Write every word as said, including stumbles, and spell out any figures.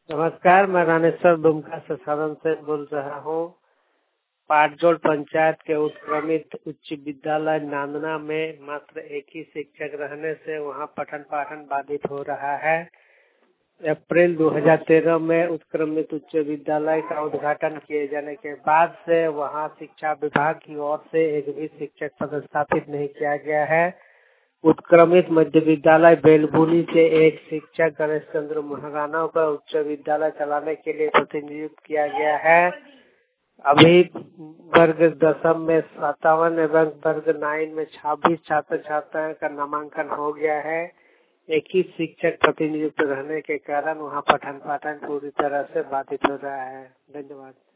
नमस्कार, मैं रानेश्वर दुमका से साधन से बोल रहा हूँ। पाटजोड़ पंचायत के उत्क्रमित उच्च विद्यालय नांदना में मात्र एक ही शिक्षक रहने से वहां पठन पाठन बाधित हो रहा है। अप्रैल दो हज़ार तेरह में उत्क्रमित उच्च विद्यालय का उद्घाटन किए जाने के बाद से वहां शिक्षा विभाग की ओर से एक भी शिक्षक पदस्थापित नहीं किया गया है। उत्क्रमित मध्य विद्यालय बेलबुनी से एक शिक्षक गणेश चंद्र महाराणा को उच्च विद्यालय चलाने के लिए प्रतिनियुक्त किया गया है। अभी वर्ग दसम में सत्तावन एवं वर्ग नाइन में छब्बीस छात्र छात्राओं का नामांकन हो गया है। एक ही शिक्षक प्रतिनियुक्त रहने के कारण वहां पठन पाठन पूरी तरह से बाधित हो रहा है। धन्यवाद।